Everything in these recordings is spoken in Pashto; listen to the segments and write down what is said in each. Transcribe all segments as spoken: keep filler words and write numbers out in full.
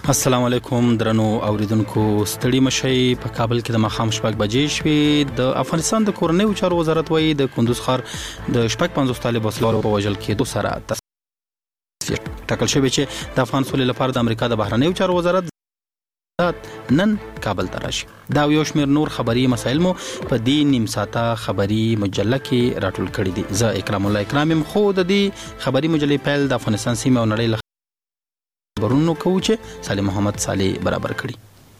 السلام علیکم درنو اوریدونکو، ستړي مشي. په کابل کې د مخام شپږ بجې شوې. د افغانستان د کورنیو چارو وزارت وایي د کندوز ښار د شپږ پنځوس طالب وسلوالو په وژل کېدو سره ټاکل شوی چې د افغان سولې لپاره د امریکا د بهرنیو چارو وزارت نن کابل ته راشي. دا یو شمېر نور خبري مسایل مو په دې نیم ساعته خبري مجله کې راټول کړي دي. زه اکرام الله اکرام يم. خو د دې خبري مجلې پیل د افغانستان سیمه او نړۍ خبرونو کوو چې سالم محمد صالح برابر کړي.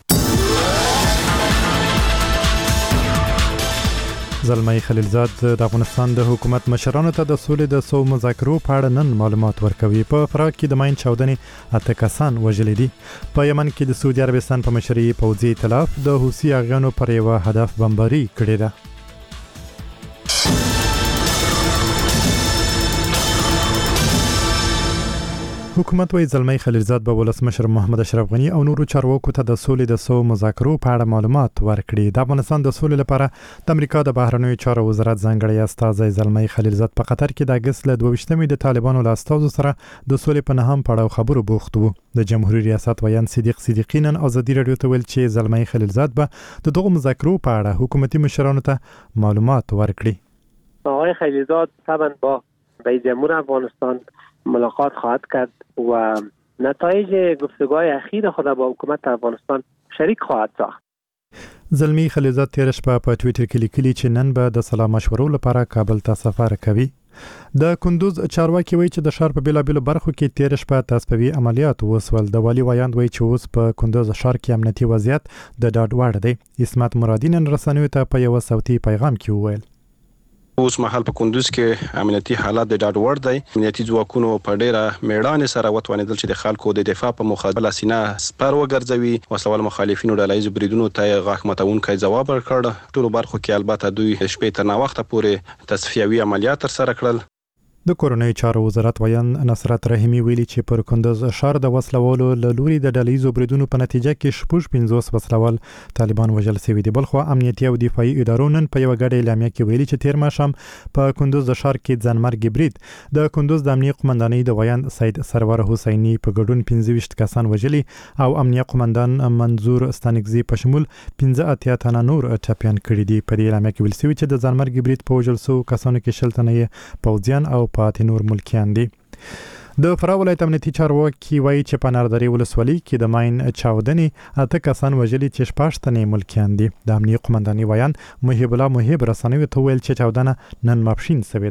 زلمي خلیلزاد د افغانستان د حکومت مشرانو ته د سولې د سو مذاکرو په اړه نن معلومات ورکوي. په فراق کې د ماین چاودنې اته کسان وژل دي. په یمن کې د سعودي عربستان په مشرۍ پوځي ائتلاف د حوثي اغیانو پر یو هدف بمباري کړې ده. حکومت وایي زلمي خلیلزاد به ولسمشر محمد اشرف غنی او نورو چارواکو ته د سولې د سو مذاکرو په اړه معلومات ورکړي. د افغانستان د سولې لپاره د امریکا د بهرنیو چارو وزارت ځانګړی استازی زلمي خلیلزاد په قطر کې د اگست له دوه ویشتمې د طالبانو له استازو سره د سولې په نهم پړاو خبرو بوخت وو. د جمهوریت ریاست ویان صدیق صدیقی نن ازادي رادیو ته ویل چې زلمي خلیلزاد به د دغه مذاکرو په اړه حکومتي مشرانو ته معلومات ورکړي. آقای خلیلزاد طبعا با رئیس جمهور افغانستان ملاقات خواهد کرد و نتایج گفتگوهای اخیر خود با حکومت افغانستان شریک خواهد ساخت. زلمی خلیلزاد تیر شپه په ټوئیټر کې لیکلي چې نن به د سلا مشورو لپاره کابل ته سفر کوي. د کندوز چارواکي وایي چې د ښار په بیلابیلو برخو کې تیر شپه تصفیوي عملیات وسول. د والي ویاند وایي چې اوس په کندوز ښار کې امنیتي وضعیت د ډاډ وړ دی. اسمت مرادي نن رسنیو ته په یو صوتي پیغام کې وویل اوس مهال په کندوز کې امنیتي حالات د ډاډ وړ دی. امنیتي ځواکونو په ډیره میړانې سره وتوانیدل چې د خلکو د دفاع په مقابله سینه سپر وګرځوي. وسلوال مخالفینو ډلهییز بریدونو ته غاښ ماتونکی ځواب ورکړ. ټولو برخو کې البته دوی شپې تر ناوخته پورې تصفیوي عملیات ترسره کړل. د کورنیو چارو وزارت ویان نصرت رحیمی ویلي چې پر کندوز ښار د وسلوالو له لوري د ډلهییزو بریدونو په نتیجه کې شپږ پنځوس وسلوال طالبان وژل شوي دي. بلخو امنیتي او دفاعي ادارو نن په یو غړي اعلامیه کې ویلي چې تیر ماښام په کندوز د ښار کې ځانمرګي برید د کندوز د امنیه قومندانۍ د ویان سید سرور حسیني په ګډون پنځه ویشت کسان وژلي او امنیه قومندان منظور ستانکزي په شمول پنځه اتیا تنه نور ټپیان کړي دي. په دې اعلامیه کې ویل شوی چې د ځانمرګي برید په وژل شوو کسانو کې شل تنه پوځیان او پاتې نور ملکیان دي. د فراه ولایت امنیتي چارواکي وایي چې په ناردري ولسوالۍ کې د ماین چاودنې اته کسان وژلي چې شپږ تنه ملکیان دي. د امنیه قومندانۍ ویان محب الله محب رسنیو ته ویل چې چاودنه نن ماپښین شوې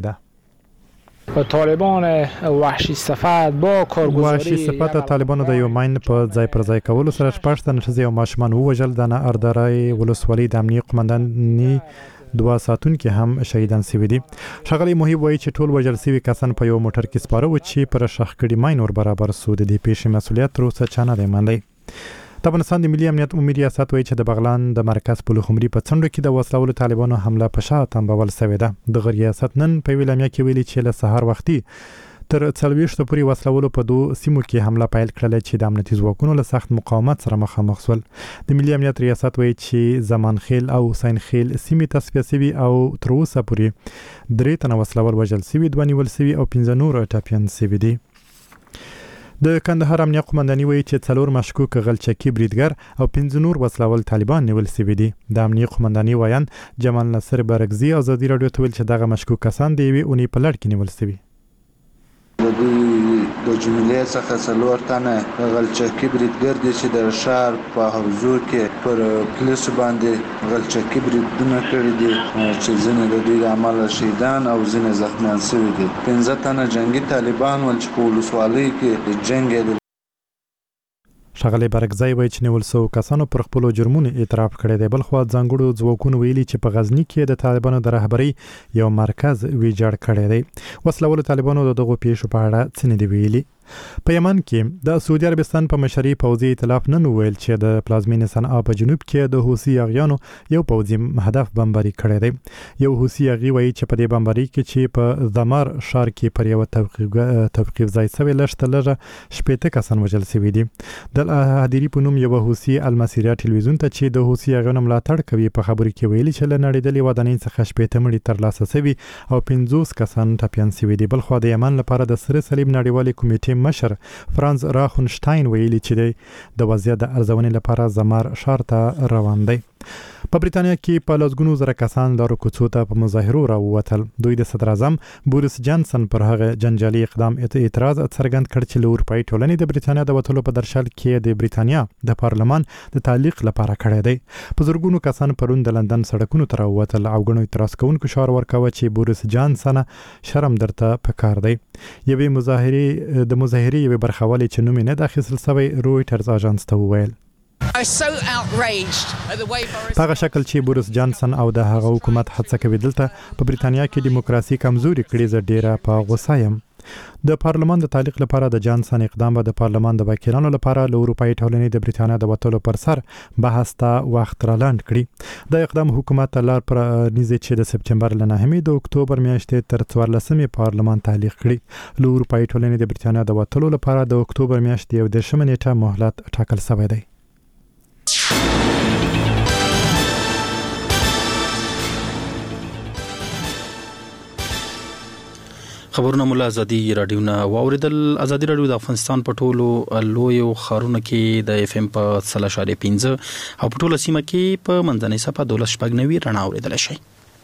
ده. طالبان وحشي صفات با کارگزاری وحشي صفات طالبانو د یو ماین په ځای پر ځای کولو سره شپږ تنه ښځې او ماشومان ووژل. د ناردري ولسوالۍ د امنیه قومندانۍ دوه ساتون کې هم شهیدان شوي دي. ښاغلی محب وایي چې ټول وژل شوي کسان په یو موټر کې سپاره و چې پر شخ کړي ماین ور برابر سو. د دې پیښې مسؤلیت تر اوسه چا نه دی منلی. د افغانستان د ملي امنیت عمومي ریاست وایي چې د بغلان د مرکز پلخمري په څنډو کې د وسلوالو طالبانو حمله په شا تنبول شوې ده. دغه ریاست نن په یوه اعلامیه کې ویلي چې له سهار وختي تر څلوېښتو پورې وسلوالو په دوه سیمو کې حمله پیل کړله چې د امنیتي ځواکونو له سخت مقاومت سره مخامخ شول. د ملي امنیت ریاست وایي چې زمان خیل او حسین خیل سیمې تصفیه شوي او تر اوسه پورې درې تنه وسلوال وژل شوي، دوه نیول شوي او پنځه نور ټپیان شوي دي. د کندهار امنیه قومندانۍ وایي چې څلور مشکوک غلچکي بریدګر او پنځه نور وسلوال طالبان نیول شوي دي. د امنیه قومندانۍ ویان جمال نصر برګزي ازادي رادیو ته ویل چې دغه مشکوک کسان د یوې اونۍ په لړ کې نیول شوي. د دوی د جملې څخه څلور تنه غلچکي بریدګر دي چې د ښار په حوزو کې پر پولیسو باندې غلچکي بریدونه کړي دي چې ځینې د دوی د عمله شهیدان او ځینې زخمیان شوي دي. پنځه تنه جنګي طالبان ول چې په ولسوالۍ کې جنګېدل. ښاغلی برګزی وایي چې نیول شوو کسانو پر خپلو جرمونو اعتراف کړی دی. بلخوا ځانګړو ځواکونو ویلي چې په غزني کې د طالبانو د رهبرۍ یو مرکز ویجاړ کړی دی. وسلوالو طالبانو د دغو پیښو په اړه څه نه دي ویلي. په یمن کې د سعودي عربستان په مشرۍ پوځي ائتلاف نن وویل چې د پلازمینې صنعا په جنوب کې د حوثي اغیانو یو پوځي هدف بمباري کړی دی. یو حوثي اغي وایي چې په دې بمباري کې چې په ذمر ښار کې پر یو توقیف ځای شوی لږ تر لږه شپېته کسان وژل شوي دي. د الهدیري په نوم یو حوثي المسیریا ټلویزیون ته چې د حوثي اغیانو ملاتړ کوي په خبرو کې ویلي چې له نړېدلې ودانۍ څخه شپېته مړي ترلاسه شوي او پنځوس کسان ټپیان شوي دي. بلخوا د یمن لپاره د سره صلیب نړیوالې کمیټې کې مشر فرانز راخونشتاین ویلي چې د وضعیت د ارزونې لپاره زمار ښار ته روان دی. په بریتانیا کې په لسګونو زره کسان لارو کوڅو ته په مظاهرو راووتل. دوی د صدر اعظم بوریس جانسن پر هغه جنجالي اقدام اعتراض څرګند کړ چې له اروپایي ټولنې د بریتانیا د وتلو په درشل کې د بریتانیا د پارلمان د تعلیق لپاره کړی دی. په زرګونو کسان پرون د لندن سړکونو ته راووتل او غنو اعتراض کوونکو شعار ورکاوه چې بوریس جانسن شرم درته پکار دی. یوې مظاهرې د مظاهرې یوې برخوالې چې نوم یې نه د اخیستل سوی رویټرز اژانس ته وویل. په هغه شکل چې بوریس جانسن او د هغه حکومت هڅه کوي دلته په بریتانیا کې دیموکراسي کمزوري کړي، زه ډیره په غوسه یم. د پارلمان د تعلیق لپاره د جانسن اقدام به د پارلمان د وکیلانو لپاره له اروپایي ټولنې د بریتانیا د وتلو پر سر بحث ته وخت را لاند کړي. د اقدام حکومت لار پر نيزه چې د سپتمبر له نهمې د اکتوبر میاشتې تر څوارلسمې پارلمان تعلیق کړي. له اروپایي ټولنې د بریتانیا د وتلو لپاره د اکتوبر میاشتې یو دېرشمه نیټه مهلت ټاکل شوی دی. خبرونه مولا ازادي رادیو نه واوریدل. ازادي رادیو د افغانستان په ټولو لویو ښارونو کې د اف ام په سل اشاریه پنځه او په ټوله سیمه کې په منځنۍ صفحه دولس شپږ نوي رڼا اوریدل شي.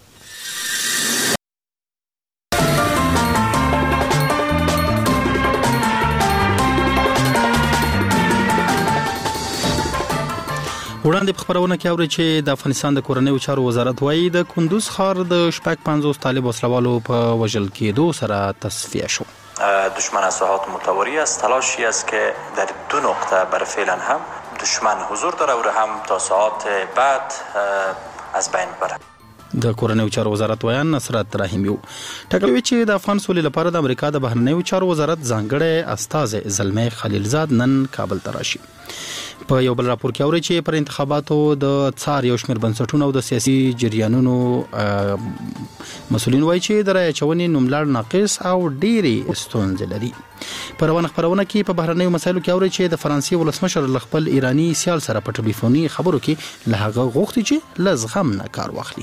وړاندې په خبرونه کې اوري چې د افغانستان د کورنیو چارو وزارت وايي د کندوز ښار د شپږ پنځوس طالب وسلوالو په وژل کېدو سره تصفیه شو. دشمن از ساحات متواری است، تلاشی است که در دو نقطه بر فعلا هم دشمن حضور داره و هم تا ساعات بعد از بین بره. د کورنیو چارو وزارت ویان نصرت رحیمی ټاکلي چې د افغان سولې لپاره د امریکا د بهرنیو چارو وزارت ځانګړی استازی زلمی خلیلزاد نن کابل ته راشي. په یو بل راپور کې اوري چې پر انتخاباتو د څار یو شمېر بنسټونو او د سیاسي جریانونو مسؤلین وایي چې د رایې اچونې نوملړ ناقص او ډېرې ستونزې لري. په روانه خبرونه کې په بهرنیو مسایلو کې اوري چې د فرانسې ولسمشر له خپل ایراني سیال سره په ټلیفوني خبرو کې له هغه غوښتي چې له زغم نه کار واخلي.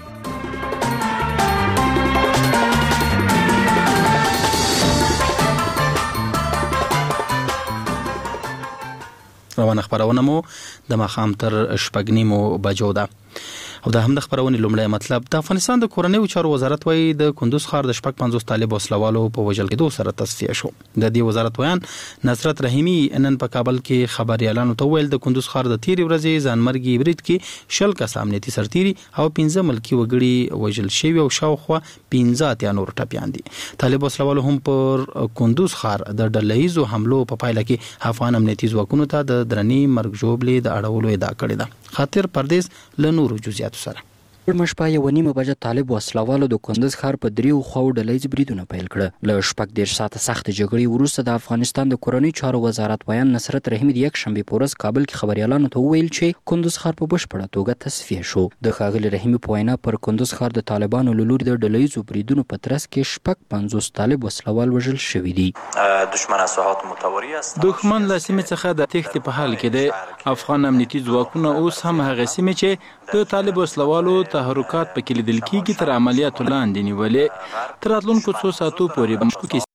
روانه خبرونه مو د ماښام تر شپږ نیمو بجو ده. او د هم د خبرونې لومړی مطلب د افغانستان د کورنیو چارو وزارت وايي د کندوز ښار د شپږ پنځوس طالب وسلوالو په وژل کېدو سره تصفیه شو. د دې وزارت ویان نصرت رحیمی نن په کابل کې خبريالانو ته ویل د کندوز ښار د تیرې ورځې ځانمرګي برید کې شل کس امنیتي سرتیري او پنځه ملکی وګړي وژل شوي او شاوخوا پنځه اتیا نور ټپیان دي. طالب وسلوالو هم پر کندوز ښار د ډلهیزو حملو په پایله کې افغان امنیتي ځواکونو ته د درنې مرګ ژوبلې د اړولو ادعا کړې ده. خاطر پردیس له نورو جزئیاتو سره ورمش په یو نیمه بجه طالب وسلوالو د کندوز ښار په دریو خواو ډلهیز بریدونه پیل کړه. له شپږ دېرش ساعته سخت جګړې وروسته د افغانستان د کورنۍ چارو وزارت ویان نصرت رحیمی د یک شنبې په ورځ کابل کې خبريالانو ته وویل چې کندوز ښار په بشپړه توګه تصفیه شو. د ښاغلي رحیمی په وینا پر کندوز ښار د طالبانو له لوري د ډلهیزو بریدونو په ترڅ کې شپږ پنځوس طالب وسلوال وژل شوي دي. دشمن از ساحات متواری است. دښمن له سیمې څخه د تېښتې په حال کې دی. افغان امنیتي ځواکونه اوس هم هغه سیمې چې د طالب وسلوالو تحرکات پکې لیدل کېږي تر عملیاتو لاندې نیولې. تر راتلونکو څو ساعتو پورې به مشکوکې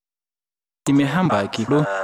سیمې هم پاکې کړو.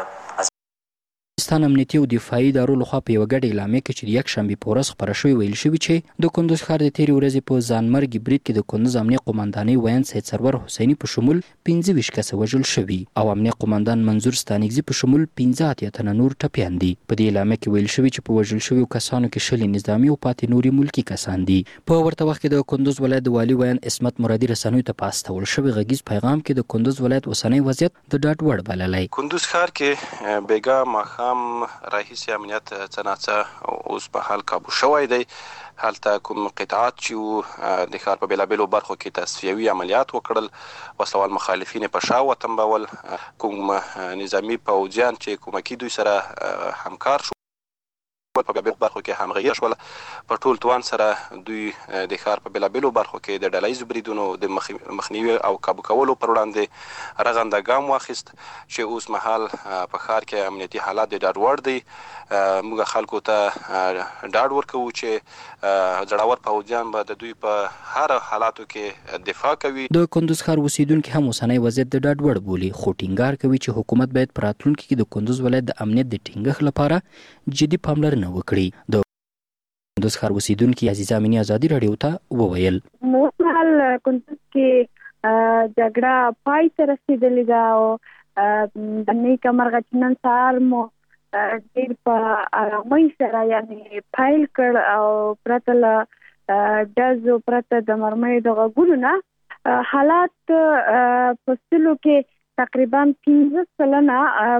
افغانستان امنیتي او دفاعي ادارو لخوا په یوه ګډه اعلامیه کې چې د یک شنبې په ورځ خپره شوې ویل شوي چې د کندوز ښار د تېرې ورځې په ځانمرګي برید کې د کندوز امنیه قومندانۍ ویان سید سرور حسیني په شمول پنځه ویشت کسه وژل شوي او امنیه قومندان منظور ستانکزي په شمول پنځه اتیا تنه نور ټپیان دي. په دې اعلامیه کې ویل شوي چې په وژل شویو کسانو کې شل نظامي او پاتې نوري ملکي کسان دي. په ورته وخت کې د کندوز ولایت د والي ویان عصمت مرادي رسنیو ته په استول شوي غږیز پیغام کې د کندوز ولایت اوسنی وضعیت د ډاډ وړ بللی. کندوز ښار کې بیګا ماښام راهیسې امنیت څه ناڅه اوس په حال کابو شوی دی. هلته کوم قطعات چې د ښار په بېلابېلو برخو کې تصفیوي عملیات وکړل، وسلوال مخالفین په شا وتنبول، کوم نظامي پوځیان چې کومکي دوی سره همکار شو په بیلابیلو برخو کې همغږي شول. په ټول توان سره دوی د ښار په بیلابیلو برخو کې د ډلهییزو بریدونو د مخنیوي او کابو کولو پر وړاندې رغنده ګام واخیست چې اوس مهال په ښار کې امنیتي حالات د ډاډ وړ دي. موږ خلکو ته ډاډ ورکوو چې زړور پوځیان به د دوی په هر حالاتو کې دفاع کوي. د کندوز ښار اوسیدونکي هم اوسنی وضعیت د ډاډ وړ بولي، خو ټینګار کوي چې حکومت باید په راتلونکي کې د کندوز ولایت د امنیت د ټینګښت لپاره جدي پاملرنه وکړي. د کندوز ښار اوسیدونکي عزیزه امینی ازادي راډیو ته وویل نو حال کندوز کې جګړه پای ته رسیدلې ده او د نیکه مرغه چې نن سهار مو ډېر په ارامۍ سره یعنی پیل کړ او پرته له ډزو پرته د مرمیو د غږونو نه حالات په سلو کې تقریبا پنځه سلنه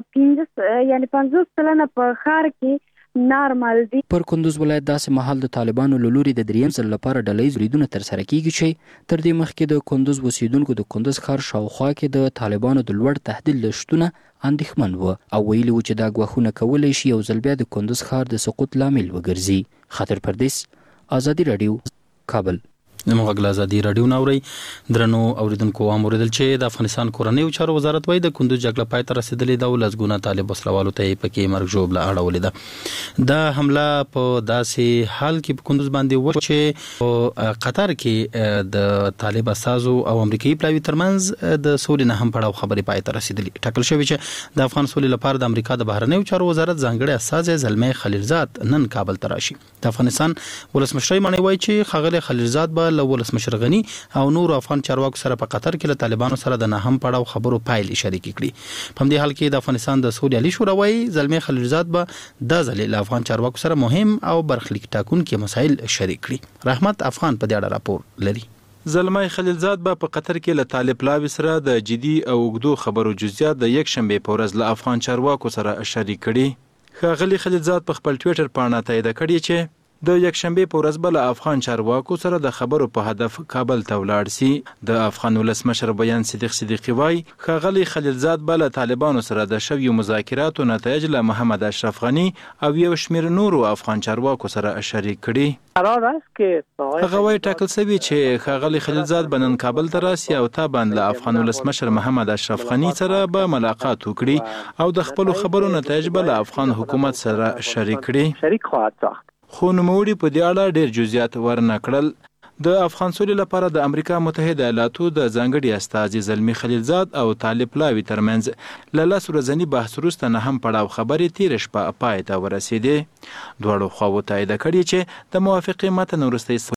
پنځه یعنی پنځوس سلنه په ښار کې نارمل دي. پر کندوز ولایت داسې مهال د طالبانو له لوري د دریم ځل لپاره ډلهییز بریدونه ترسره کیږي چې تر دې مخکې د کندوز اوسیدونکو د کندوز ښار شاوخوا کې د طالبانو د لوړ تهدید له شتونه اندېښمن وو او ویلي وو چې دا ګواښونه کولی شي یو ځل بیا د کندوز ښار د سقوط لامل وګرځي. خاطر پردیس، ازادي راډیو، کابل. موږ غلا ازادي راډیو ناوري درنو اوریدونکو اموردل چې د افغانستان کورنیو چارو وزارت وایي د کندوز جګړه پای ته رسیدلې ده او لزګونه طالب وسلوالو ته پکې مرګ ژوبله اړولې ده. دا حمله په داسې حال کې په کندوز باندې و چې په قطر کې د طالب اساسو او امریکایي پلاوي ترمنځ د سولې نه هم پړاو خبرې پای ته رسیدلې. ټاکل شوی چې د افغان سولې لپاره د امریکا د بهرنیو چارو وزارت ځانګړي استازی زلمی خلیلزاد نن کابل ته راشي. د افغانستان ولسمشر مانی وایي چې ښاغلی خلیلزاد به له ولسمشر غني او نور افغان چارواکو سره په قطر کې له طالبانو سره د نه هم پړاو خبرو پایلې شریک کړي. په همدې حال کې د افغانستان د سولې عالی شورا وایي زلمی خلیلزاد به د ځلې له افغان چارواکو سره مهم او برخلیک ټاکونکي مسایل شریک کړي. رحمت افغان په دې اړه راپور لري. زلمی خلیلزاد به په قطر کې له طالب پلاوي سره د جدي او اوږدو خبرو جزئیات د یک شنبه په ورځ له افغان چارواکو سره شریک کړي. ښاغلي خلیلزاد په خپل ټویټر باندې تایید کړی چې د یک شنبه په ورځ بل افغان چارواکو سره د خبرو په هدف کابل ته ولاړ سي. د افغان ولسمشر بیان صدیق صدیقی وای ښاغلي خلیلزاد بل طالبانو سره د شویو مذاکراتو نتایج له محمد اشرف غنی او یو شمیر نورو افغان چارواکو سره شریک کړي. قرار است که هغه وای ټاکل شوی چې ښاغلي خلیلزاد بنن کابل ته راسي او تابع له افغان ولسمشر محمد اشرف غنی سره به ملاقات وکړي او د خپل خبرو نتایج بل افغان حکومت سره شریک کړي. شریک خواهد ساخت. خو نوموړي په دې اړه ډېر جزئیات ورنه کړل. د افغان سولې لپاره د امریکا متحده ایالاتو د ځانګړي استازي زلمی خلیلزاد او طالب پلاوي ترمنځ له لس ورځني بحث وروسته نه هم پړاو خبرې تېره شپه پای ته ورسېدې. دواړو خواوو تایید کړي چې د موافقې متن وروسته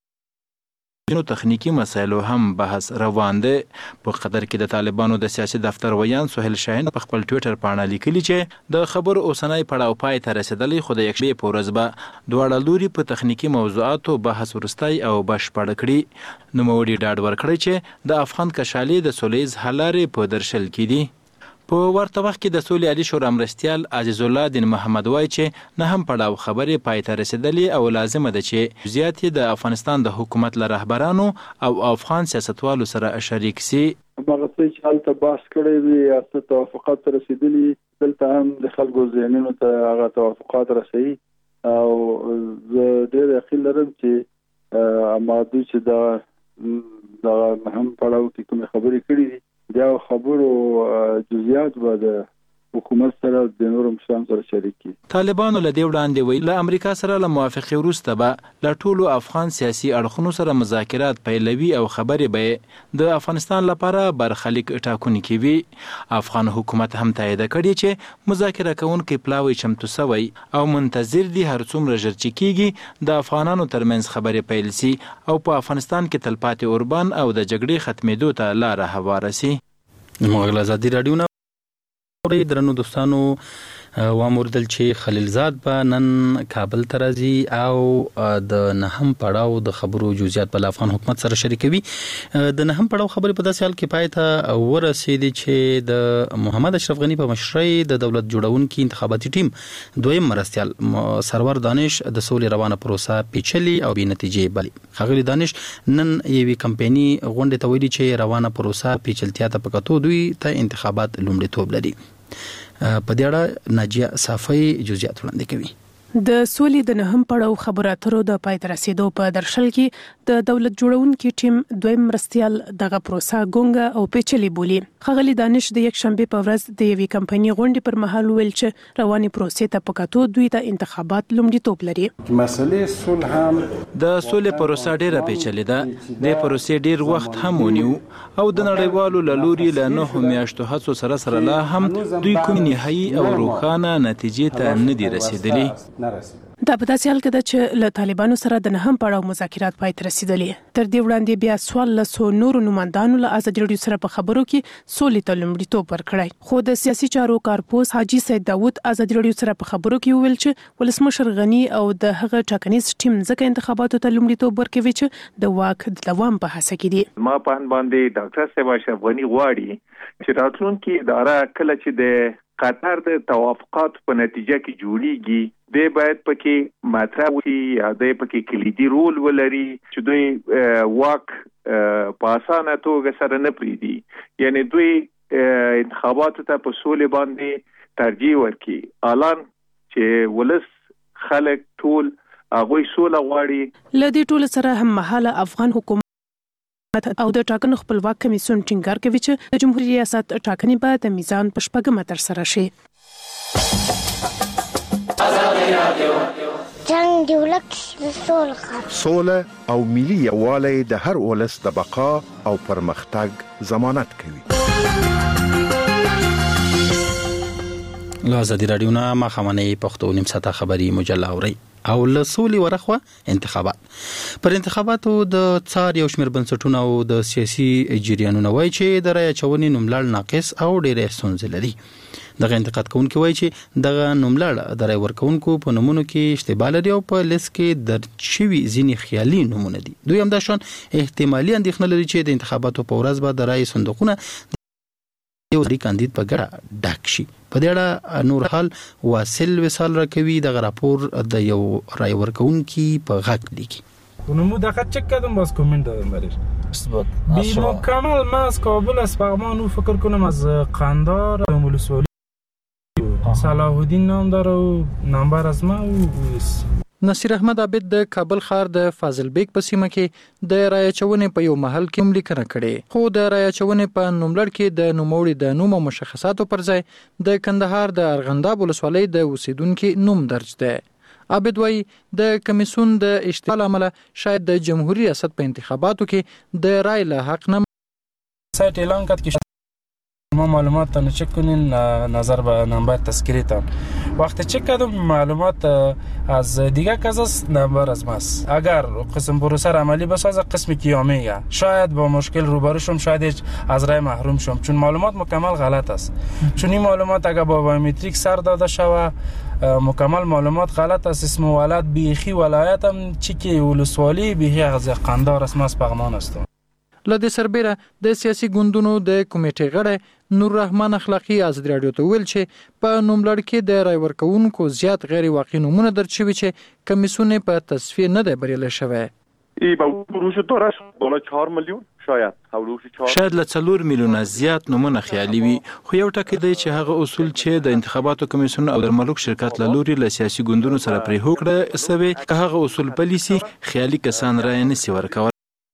نو تخنیکی مسایلو هم بحث روان دی. په قطر کې د طالبانو د سیاسي دفتر ویان سهیل شاهین په خپل ټویټر باندې لیکلي چې د خبر اوسنۍ پړاو پای ته رسیدلی خو د یک شپې په ورځ به دواړه لوري په تخنیکی موضوعاتو بحث ورستی او بشپړ کړي. نوموړي ډاډ ورکړی چې د افغان کشالي د سولیز حل لارې په درشل کې دي. په ورته وخت کې د سولې عالی شورا مرستیال عزیز الله دین محمد وای چې نه هم پړاو خبرې پای ته رسیدلې او لازمه ده چې زیات د افغانستان د حکومت له رهبرانو او افغان سیاستوالو سره شریک سي. هغه څه چې حالت بحث کړی وي یا څه توافقات رسیدلي دلته هم د خلکو ذهنونو ته هغه توافقات رسي او زه ډېر یقین لرم چې اماده چې دا د هم پړاو کې کوم خبرې کړې دي دا خبرو جزئیات به د حکومت سره د نورو مشرانو سره شریک کړي. طالبانو له دې وړاندې ویل له امریکا سره له موافقې وروسته به له ټولو افغان سیاسي اړخونو سره مذاکرات پیلوي او خبرې به د افغانستان لپاره برخلیک ټاکونکي وي. افغان حکومت هم تایید کړی چې مذاکره کوونکي پلاوي چمتو سوی او منتظر دي هر څومره ژر چې کیږي د افغانانو ترمنځ خبرې پیل سي او په افغانستان کې تلپاتې اوربان او د جګړې ختمېدو ته لاره هواره سي. موږ ازادي راډیو نه درنو دوستانو واموردل چې خلیلزاد به نن کابل ته راځي او د نهم پړاو د خبرو جزئیات په افغان حکومت سره شریکوي. د نهم پړاو خبرې په داسې حال کې پای ته ورسېدې چې د محمد اشرف غنی په مشرۍ د دولت جوړونکي انتخاباتي ټیم دویم مرستیال سرور دانش د سولې روانه پروسه پیچلي او بې نتیجې بلي. ښاغلي دانش نن یوې کمپایني غونډې ته ویلي چې روانه پروسه پیچلتیا ته په کتو دوی ته انتخابات لومړیتوب لري. په دې اړه ناجیه صافی جزئیات وړاندې کوي. د سولې د نهم پړاو خبرو اترو د پای ته رسیدو په درشل کې د دولت جوړونکي ټیم دویم مرستیال دغه پروسه ګونګه او پیچلې بولی. ښاغلي دانش د یک شنبه په ورځ د یوې کمپایني غونډې پر مهال ویل چې رواني پروسې ته په کتو دوی ته انتخابات لومړیتوب لري. مسلې صلح هم د سولې پروسه ډیره پیچلې ده. د پروسې ډیر وخت هم ونیو او د نړیوالو له لوري له نهو میاشتو هڅو سره سره لا هم دوی کوم نهایي او روښانه نتیجې ته نه دي رسیدلي. دا په داسې حال کې ده چې له طالبانو سره د نهم پړاو مذاکرات پای ته رسیدلي. تر دې وړاندې بیا څوارلسو نورو نمایندانو له ازادي راډیو سره په خبرو کې سولې ته لومړیتوب ورکړی. خو د سیاسي چارو کارپوس حاجي سید داود ازادي راډیو سره په خبرو کې وویل چې ولسمشر غنی او د هغه ټاکنیز ټیم ځکه انتخاباتو ته لومړیتوب ورکوي چې د واک د دوام په هڅه کې دي. ما په باندې ډاکټر صاحب اشرف غنی غواړي چې راتلونکي اداره کله چې د قطر د توافقات په نتیجه کې جوړیږي د باید پکې مطرح وي یا د پکې کلیدي رول ولري چې دوی واک په اسانه توګه سره نه پریدي. یعنی دوی انتخاباتو ته په سولې باندې ترجیح ورکړي. الان چې ولس خلک ټول هغوی سوله غواړي. له دې ټول سره هم مهاله افغان حکومت او د ټاکنو خپلواک کمیسیون ټینګار کوي چې د جمهوریت ریاست ټاکنې به د میزان په شپږمه ترسره شي. جنگ دی ولک د سوله سوله او ملي یووالی د هر ولس د بقا او پرمختګ ضمانت کوي. له ازادي راډیو نه مخامنۍ پښتو نیم ساعته خبري مجله اوري او له سولې ورخوا انتخابات. پر انتخاباتو د څار یو شمېر بنسټونه او د سیاسي جریانونو وایي چې د رایې اچونې نوملړ ناقص او ډېرې ستونزې لري. دغه انتقاد کوونکي وایي چې دغه نوملړ د رایې ورکوونکو په نومونو کې اشتباه لري او په لیست کې درج شوي ځینې خیالي نومونه دي. دوی همداشان احتمالي اندېښنه لري چې د انتخاباتو په ورځ به د رایې صندوقونه یو ری کاندید په ګډه ډک شي. په دې اړه نور حال واصل وصال راکوي. دغه راپور د یو رای ورکوونکي په غږ لیکي. اونمو دقت چک کردم باز کامنت دادم برش بی مکمل من از کابل از فغمان و فکر کنم از قندار ولسوالی صلاح الدین نام داره و نمبر از ما و نصیر احمد عابد د کابل ښار د فاضل بیگ په سیمه کې د رایې اچونې په یو محل کې لیکنه کړې. خو د رایې اچونې په نوملړ کې د نوموړي د نوم او مشخصاتو پر ځای د کندهار د ارغنداب ولسوالۍ د اوسیدونکو نوم درج دی. عابد وايي د کمیسیون د اشتغال عمله شاید د جمهوریت ریاست په انتخاباتو کې د رای له حق نه سایت اعلان کرد که ما معلومات تا چک کنین نظر به نمبر تذکریتان. وقتی چک کردم معلومات از دیگه کس است نمبر از ماست. اگر قسم پروسه را عملی بسازه قسم کیامیه شاید با مشکل روبرو شم، شاید از رای محروم شم چون معلومات مکمل غلط است. چون این معلومات اگر با بایومتریک سر داده شوه مکمل معلومات غلط است. اسم ولایت بیخی ولایتم چی که ولسوالی بیخی از قندار است. ما از پغمان هستم. لدې سربېره د سیاسي ګوندونو د کمیټې غړی نور رحمان اخلاقی ازادي راډیو ته ویل چې په نوملړ کې د رای ورکوونکو زیات غیر واقعي نومونه درج شوي چې کمیسیون په تصفیه نه دی بریالی شوی. ای با روش دارش بالا چهار میلیون شاید شاید له څلور میلیونه زیات نمونه خیالي وي. خو یو ټکی دی چې هغه اصول چې د انتخاباتو کمیسیون او د ملک شرکت له لوري له سیاسي ګوندونو سره پرې هوکړه سوي که هغه اصول پلي سي خیالي کسان رای نشي ورکولی.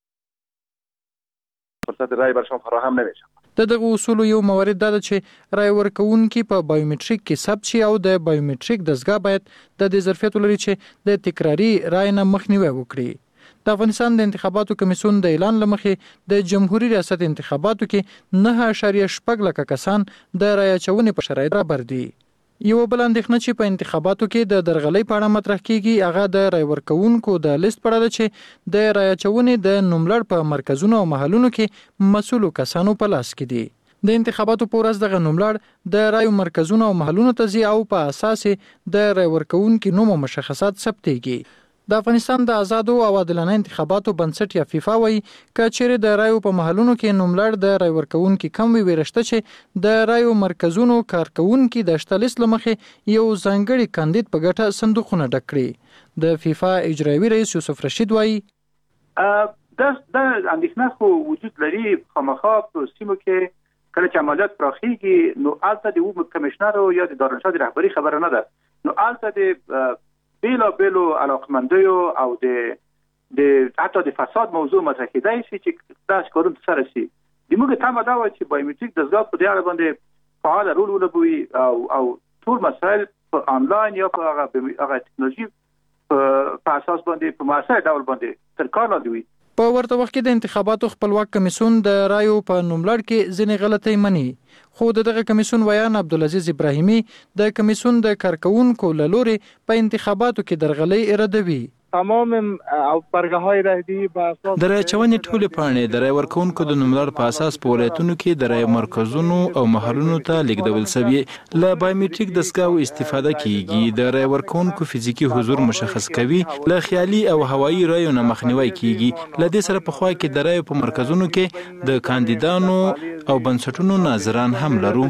فرصت رای بر شما فراهم نمیشه. د دغه اصول یو مورد دا چې رای ورکوونکي په بایومتریک کې ثبت شي او د بایومتریک دستګاه باید د دې ظرفیت ولري چې د تکراری رای نه مخنیوي وکړي. د افغانستان د انتخاباتو کمیسیون د اعلان لمخې د جمهوریت ریاست انتخاباتو کې نه اعشاریه شپږ لکه کسان د رای اچونې په شرایط برابر دي. یو بل اندېښنه چې په انتخاباتو کې د درغلۍ په اړه مطرح کیږي هغه د رای ورکوونکو د لیست په اړه چې د رای اچونې د نوملړ په مرکزونو او محلونو کې مسؤلو کسانو په لاس کې دي. د انتخاباتو په ورځ دغه نوملړ د رای مرکزونو او محلونو ته ځي او په اساس د رای ورکوونکو نوم او مشخصات ثبتېږي. د افغانستان د آزادو او عادلانه انتخاباتو بنسټ یا فیفا وایي که چیرې د رایو په محلونو کې نوملړ د رای ورکوونکو کم وي ورشته چې د رایو مرکزونو کارکوونکي د شته لیست لمخې یو ځانګړي کاندید په ګټه صندوقونه ډک کړي. د فیفا اجرایوي رئیس یوسف رشید وایي د د اندېښنه خو وجود لري خامخا په سیمو کې کله چې عملیات پراخیږي نو البته د وو کمشنر او یا د دارالشاه رهبری خبره نه ده. نو البته د بیلا بیلو علاقمندیو او د د حتی د فساد موضوع مطرح کیدای شي چې داس کورن سره شي د موږ ته مدا و چې بایومټریک دستګاه په دې اړه باندې فعال رول ولوي او او ټول مسایل په انلاین یا په هغه هغه ټکنالوژي په اساس باندې په مؤثر ډول باندې تر کار لاندې وي. په ورته وخت کې د انتخاباتو خپلواک کمیسیون د رایو په نوملړ کې ځینې غلطۍ مني، خو دغه کمیسیون ویان عبدالعزیز ابراهیمي د کمیسیون د کارکونکو له لوري په انتخاباتو کې درغلۍ ردوي. تمام او پرګه‌های رهدی په اساس د رای چونې ټول پاڼې د رای ورکونکو د نوملړ په اساس په ولایتونو کې د رای مرکزونو او محلونو ته لیږدول شوی. له بایومټریک دستګاو استفاده کیږي، د رای ورکونکو فزیکی حضور مشخص کوي، له خیالي او هوایی رایو نه مخنیوي کیږي. له دې سره په خوا کې د رای په مرکزونو کې د کاندیدانو او بنسټونو ناظران هم لرو.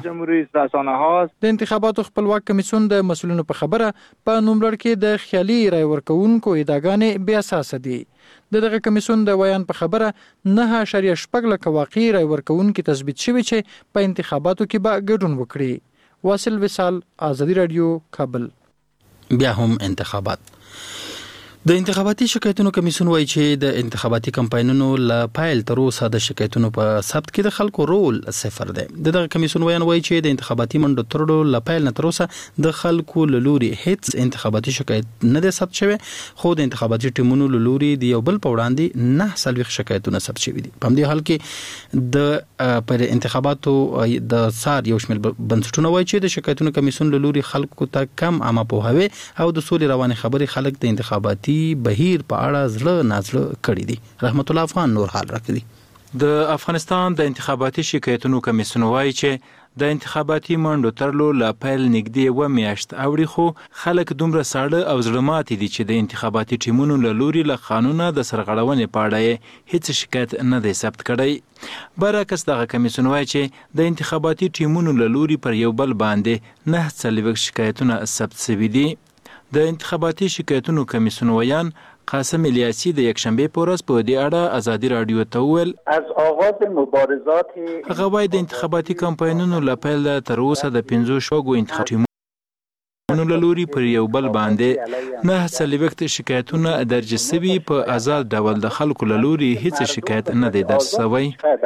د انتخاباتو خپلواک کمیسیون د مسؤلینو په خبره په نوملړ کې د خیالي رای ورکونکو ادعاګانې بیا اساس دي. د دغه کمیسیون د ویان په خبره نه اشاریه شپږ لکه واقعي رای ورکونکو تثبیت شوی چې په انتخاباتو کې به ګډون وکړي. واصل وصال، آزادی رادیو، کابل. بیا هم انتخابات. د انتخاباتي شکایتونو کمیسیون وایي چې د انتخاباتي کمپاینونو له پایل تر اوسه د شکایتونو په ثبت کې د خلکو رول صفر دی. دغه کمیسیون ویان وایي چې د انتخاباتي منډو ترړو له پایل نه تر اوسه د خلکو له لوري هیڅ انتخاباتي شکایت نه دی ثبت شوی، خو د انتخاباتي ټیمونو له لوري د یو بل په وړاندې نه څلوېښت شکایتونه ثبت شوي دي. په همدې حال کې د پر انتخاباتو د سار یو شمېر بنسټونه وایي چې د شکایتونو کمیسیون له لوري خلکو ته کم عامه پوهاوی او د سولې روانې خبرې خلک د انتخاباتي بهیر په اړه زړه نازړه کړي دي. رحمت الله افغان نور حال راکړي. د افغانستان د انتخاباتي شکایتونو کمیسیون وایي چې د انتخاباتي منډو ترلو لا پیل نږدې و میاشت اوړي، خو خلک دومره ساړه او زړه ماتي دي چې د انتخاباتي ټیمونو له لوري له قانونه د سرغړونې په اړه هیڅ شکایت نه دی ثبت کړی. برعکس دغه کمیسیون وایي چې د انتخاباتي ټیمونو له لوري پر یو بل باندې نه څلوېښت شکایتونه ثبت شوي دي. د انتخاباتي شکایتونو کمیسیون ویان قاسم الیاسی د یکشنبه په ورځ په دې اړه آزادی رادیو ته وویل از آغاز مبارزات هغه وايي د انتخاباتي کمپاینونو له پیل تر اوسه د پنځو شپږو انتخاباتي له لوري پر یو بل باندې نه څلوېښت شکایتونه درج شوي، په آزاد ډول د خلکو له لوري هیڅ شکایت نه دی درج شوی.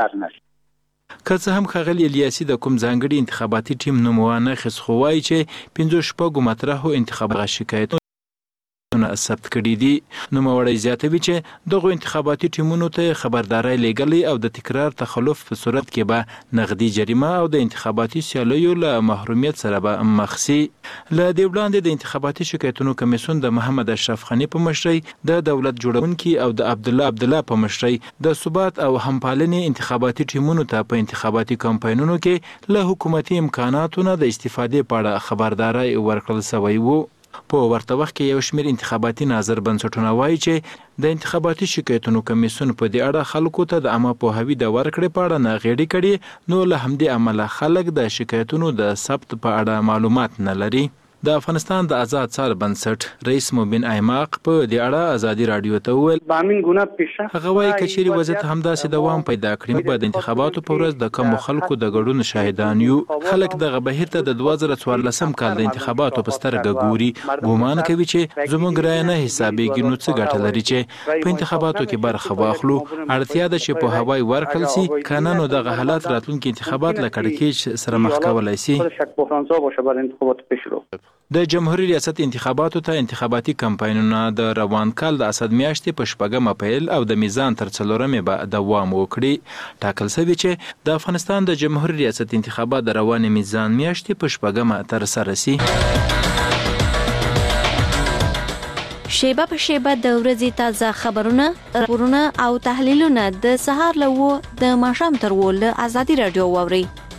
که څه هم ښاغلي الیاسي د کوم ځانګړي انتخاباتي ټیم نوم وانه خیست، خو وایي چې پنځو شپږو مطرحو انتخاباتي شکایتونه ثبت کړي دي. نوموړی زیاتوي چې دغو انتخاباتي ټیمونو ته خبرداري لېږلې او د تکرار تخلف په صورت کې به نغدي جریمه او د انتخاباتي سیالیو له محرومیت سره به مخ شي. له دې وړاندې د انتخاباتي شکایتونو کمیسیون د محمد اشرف غني په مشرۍ، د دولت جوړونکي او د عبدالله عبدالله په مشرۍ د ثبات او همپالنې انتخاباتي ټیمونو ته په انتخاباتي کمپاینونو کې له حکومتي امکاناتو نه د استفادې په اړه خبرداري ورکړل شوی وو. په ورته وخت کې یو شمېر انتخاباتي ناظر بنسټونه وایي چې د انتخاباتي شکایتونو کمیسیون په دې اړه خلکو ته د عامه پوهاوي د ورکړې په اړه ناغېړي کړي، نو له همدې امله خلک د شکایتونو د ثبت په اړه معلومات نه لري. د افغانستان د آزاد څار بنسټ رئیس مبین ایماق په دې اړه آزادی رادیو ته وویل هغه وایي که چیرې وضعیت همداسې دوام پیدا کړي، به د انتخاباتو په ورځ د کمو خلکو د ګډون شاهدان یو. خلک دغه بهیر ته د دوه زره څوارلسم کال د انتخاباتو په سترګه ګوري، ګومان کوي چې زموږ رایه نه حسابېږي، نو څه ګټه لري چې په انتخاباتو کې برخه واخلو. اړتیا ده چې په هوای ورکړل شي، که نه نو دغه حالات راتلونکي انتخابات له کړکېچ سره مخ کولی شي. د جمهوریت ریاست انتخاباتو ته انتخاباتي کمپاینونه د روان کال د اسد میاشتې په شپږم اپریل او د میزان تر څلورمې به دوام وکړي. ټاکل شوی چې د افغانستان د جمهوریت ریاست انتخابات د روان میزان میاشتې په شپږم ترسره شي. شیبه په شیبه د ورځې تازه خبرونه، راپورونه او تحلیلونه د سهار له وو د ماښام تر وو له آزادي رادیو واورئ.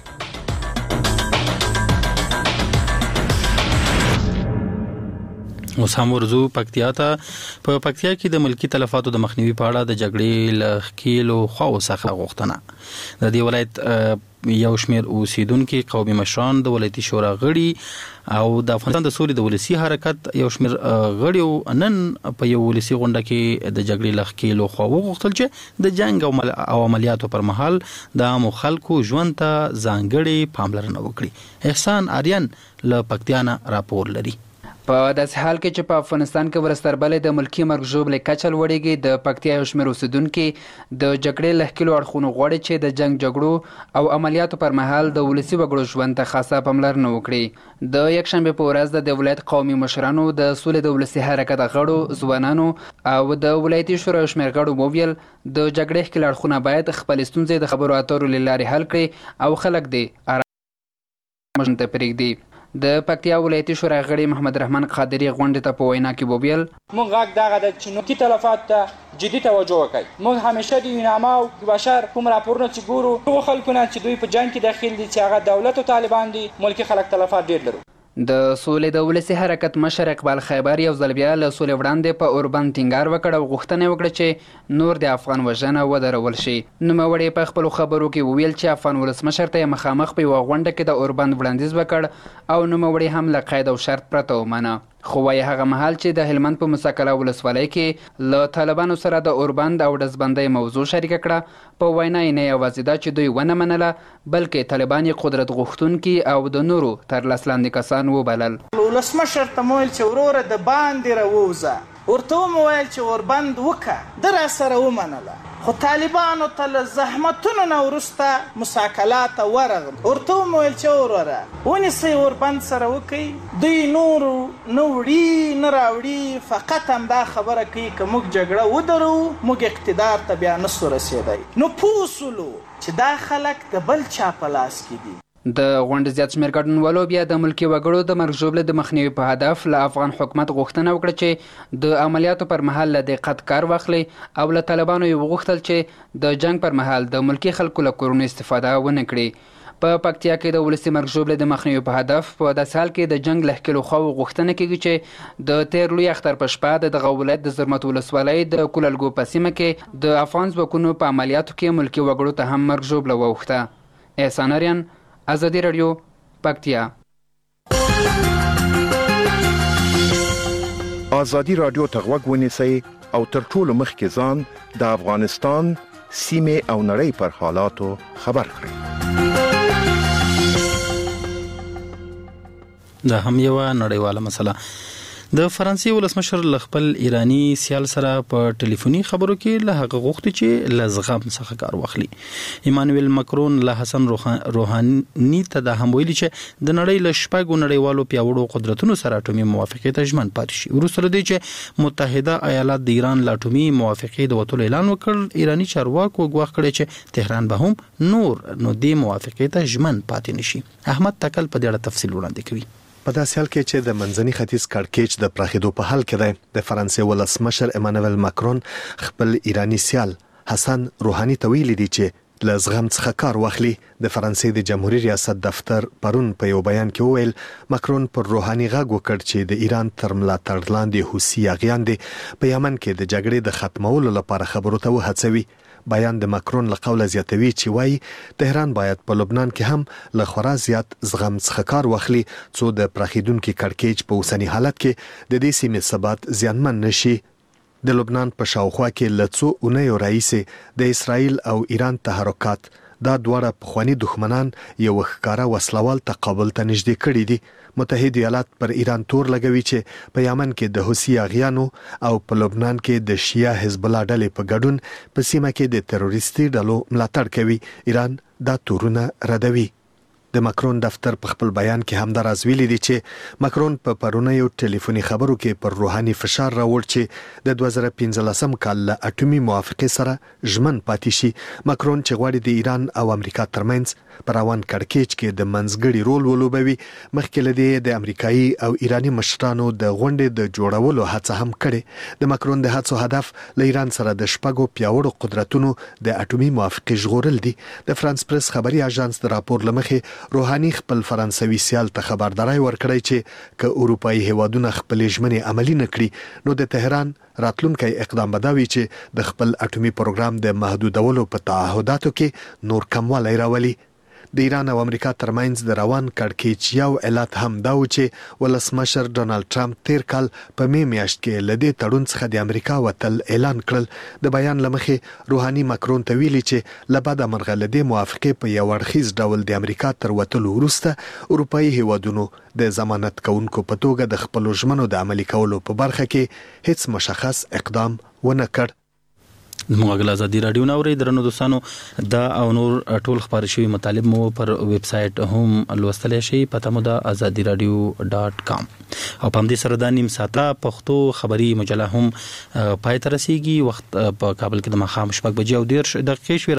اوس هم ورزو پکتیا ته. په پکتیا کې د ملکی تلفاتو د مخنیوي په اړه د جګړې له ښکیلو خواو څخه غوښتنه. د دې ولایت یو شمېر اوسیدونکي قومي مشران، د ولایتي شورا غړي او د افغانستان د سولې د ولسی حرکت یو شمېر غړي نن په یو ولسی غونډه کې د جګړې له ښکیلو خواو غوښتل چې د جنگ او عملیاتو پر مهال د عامو خلکو ژوند ته ځانګړې پاملرنه وکړي. احسان آریان له پکتیا نه راپور لري. په داسې حال کې چې په افغانستان کې ورستربلې د ملکی مرګ ژوبلې کچه لوړېږي، د پکتیا یو شمېر اوسېدونکي د جګړې له ښکېلو اړخونو غواړي چې د جنګ جګړو او عملیاتو پر مهال د ولسي وګړو ژوند ته خاصه پاملرنه وکړي. د یکشنبې په ورځ د ولایت قومي مشرانو د سولې د ولسي حرکت غړو، ځوانانو او د ولایتي شورا یو شمېر غړو وویل د جګړې ښکېل اړخونه باید خپلې ستونزې د خبرو اترو له لارې حل کړي او خلک دې آرام ته پرېږدي. د پکتیا ولایتي شورا غړي محمد رحمان قادری غونډې ته په وینا کې وویل موږ غږ دغه د چینوکي تلفات ته جدي توجه وکړي. موږ همیشه د یوناما او بشر کوم راپورونه چې ګورو هغو خلکو نه چې دوی په جنګ کې داخل دي چې هغه دولت او طالبان دي، ملکي خلک تلفات ډېر لرو. د سولې د ولسي حرکت مشر اقبال خیبر یو ځل بیا له سولې وړاندې په اوربند ټینګار وکړ او غوښتنه وکړه چې نور د افغان وژنه ودرول شي. نوموړي په خپلو خبرو کې وویل چې افغان ولسمشر ته یې مخامخ په یوه غونډه کې د اوربند وړاندیز وکړ او نوموړي هم له قید او شرط پرته ومنه. خو وایي هغه مهال چې د هلمند په مسکله ولسوالۍ کې له طالبانو سره د اوربند او ډزبندۍ موضوع شریکه کړه، په وینا یې نه یوازې دا چې دوی ونه منله بلکې طالبان یې قدرت غوښتونکي او د نورو تر لاس لاندې کسان وبلل. ولسمشر ته مو ویل چې وروره د باندې راووځه، ورته مو ویل چې اوربند وکړه، ده راسره ومنله. خو طالبانو ته له زحمتونو نه وروسته مساکلات ته ورغلم، ورته مو ویل چې وروره ونیسئ اوربند سره وکړئ، دوی نورو نه وړي نه راوړي، فقط همدا خبره کوي که موږ جګړه ودرو موږ اقتدار ته بیا نسو رسېدی. نو پوه سولو چې دا خلک د بل چا په لاس کې دي. د غونډې زیات شمېر ګډونوالو بیا د ملکي وګړو د مرګ ژوبلې د مخنیوي په هدف له افغان حکومت غوښتنه وکړه چې د عملیاتو پر مهال له دقت کار واخلي او له طالبانو یې وغوښتل چې د جنګ پر مهال د ملکي خلکو له کورونو استفاده ونه کړي. په پکتیا کې د ولسي مرګ ژوبلې د مخنیوي په هدف په داسې حال کې د جنګ له ښکېلو خواوو غوښتنه کېږي چې د تېر لوی اختر په شپه د دغه ولایت د زرمت ولسوالۍ د کوللګو په سیمه کې د افغان ځواکونو په عملیاتو کې ملکي وګړو ته هم مرګ ژوبله واوښته. احسان اریان، ازادي راډیو، پکتیا. ازادي راډیو ته غوږ ونیسئ او تر ټولو مخکې ځان د افغانستان سیمې او نړۍ پر حالاتو خبر کړئ. دا هم یو نړیواله مسله. د فرانسې ولسمشر له خپل ایرانی سیال سره په ټلیفوني خبرو کې له هغه غوښتي چې له زغم څخه کار واخلي. ایمانوئل ماکرون له حسن روحاني ته د هم ویلي چې د نړۍ له شپږو نړیوالو پیاوړو قدرتونو سره اټومي موافقې ته ژمن پاتې شي. وروسته له دې چې متحده ایالات د ایران له اټومي موافقې د وتلو اعلان وکړ، ایرانی چارواکو ګواښ کړی چې تهران به هم نور نو دې موافقې ته ژمن پاتې نشي. احمد تکل په دې اړه تفصیل وړاندې کوي. په داسې حال کې چې د منځني ختیځ کړکېچ د پراخېدو په حال کې دی، د فرانسې ولسمشر ایمانوئل ماکرون خپل ایرانی سیال حسن روحاني ته ویلي دي چې له زغم څخه کار واخلي. د فرانسې د جمهوریت ریاست دفتر پرون په یو بیان کې وویل ماکرون پر روحاني غږ وکړ چې د ایران تر ملاتړ لاندې حوثي اغیان دي په یمن کې د جګړې د ختمولو لپاره خبرو ته وهڅوي. بیان د ماکرون له قوله زیاتوي چې وایي تهران باید په لبنان کې هم له خورا زیات زغم څخه کار واخلي څو د پراخېدونکي کړکېچ په اوسني حالت کې د دې سیمې ثبات زیانمن نشي. د لبنان په شاوخوا کې له څو اونیو راهیسې د اسرائیل او ایران تحرکات دا دواړه پخواني دښمنان یو ښکاره وسلوال تقابل ته نږدې کړي دي. متحده ایالات پر ایران تور لګوي چې په یمن کې د حوثي اغیانو او په لبنان کې د شیعه حزب الله ډلې په ګډون په سیمه کې د تروریستي ډلو ملاتړ کوي. ایران دا تورونه ردوي. د ماکرون دفتر په خپل بیان کې هم دا راز ویلي دي چې ماکرون په پرونیو ټلیفوني خبرو کې پر روحاني فشار راوړ چې د دوه زره پنځلسم کال له اټومي موافقې سره ژمن پاتې شي. ماکرون چې غواړي د ایران او امریکا ترمنځ پر روان کړکېچ کې د منځګړي رول ولوبوي، مخکې له دې د امریکایي او ایرانی مشرانو د غونډې د جوړولو هڅه هم کړې. د ماکرون د هڅو هدف له ایران سره د شپږو پیاوړو قدرتونو د اټومي موافقې ژغورل دي. د فرانس پریس خبري اژانس د راپور لمخې روحاني خپل فرانسوي سیال ته خبرداري ورکړی چې که اروپאי هیوادونه خپل ژمنې عملی نکړي نو د تهران راتلونکي اقدام بداوي چې د خپل اټومي پروګرام د محدودولو په تعهداتو کې نور کموالی راولي. د ایران او امریکا ترمنځ د روان کړکېچ یو علت هم دا و چې ولسمشر ډونالد ټرمپ تیر کال په می میاشت کې لدې تړون څخه د امریکا وتل اعلان کړل. د بیان لمخې روحاني ماکرون ته ویلي چې لبد امرغه لدې موافقه په یو اړخیز ډول د امریکا تر وتلو وروسته اروپאי هیوادونو د ضمانت کوونکو په توګه د خپل ژمنو د عملي کولو په برخه کې هیڅ مشخص اقدام ونه کړ. موږ غل ازادي رادیو نو درنو دوستانو دا او نور ټول خبر شوی مطالب مو پر ویب سټ هم لوستل شي پته مو د ازادي رادیو ډاٹ کام او په دې سره د نیم ساعته پښتو خبري مجله هم پای ته رسیدي. وخت په کابل کې د مخام شپږ بجې او ډیر دقیقې